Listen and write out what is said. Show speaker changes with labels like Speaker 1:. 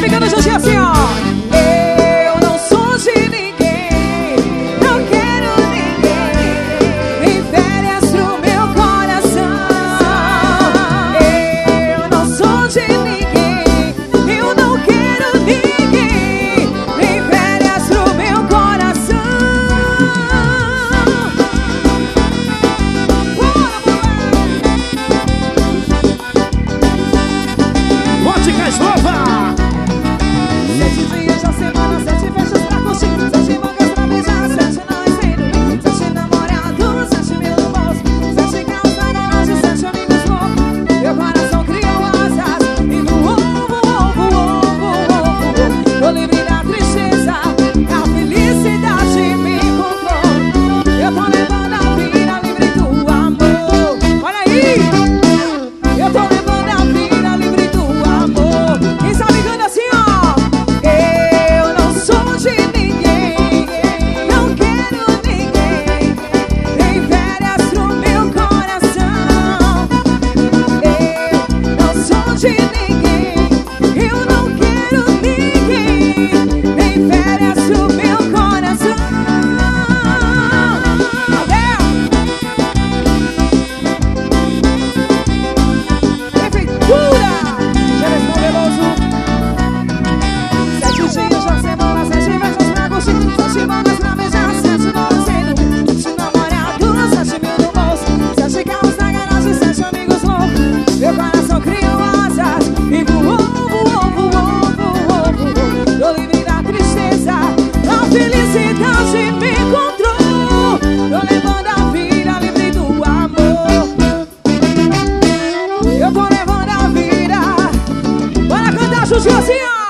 Speaker 1: ficando juntinho assim, ó. Eu não sou de ninguém, não quero ninguém, nem férias pro meu coração. Eu não sou de ninguém, eu não quero ninguém, nem férias pro meu coração.
Speaker 2: Óticas Nova!
Speaker 1: 7 dias da semana, 7 festas pra curtir, 7 mangas pra beijar, 7 nós indo, 7 namorados, 7 mil no bolso, 7 carros na garagem, 7 amigos loucos. Meu coração criou asas e voou, voou, voou, voou, voou. Tô livre da tristeza, a felicidade me encontrou. Eu tô levando a vida livre do amor. Olha aí! Eu tô levando a vida livre do amor. Quem sabe canta assim, ó. Eu não sou de ninguém, não quero ninguém, nem férias pro meu coração. Eu não sou de ninguém, eu não quero ninguém, nem férias pro meu coração. Prefeitura! Gerson Veloso. 7 dias da semana, 7 festas pra curtir, 7 mangas pra beijar, 7 nós indo, 7 namorados, 7 mil no bolso, 7 carros na garagem, 7 amigos loucos. Meu coração criou asas e voou, voou, voou, voou, voou. Tô livre da tristeza, a felicidade me encontrou. Tô levando a vida livre do amor. Eu tô levando a vida. Bora cantar juntinho assim, ó.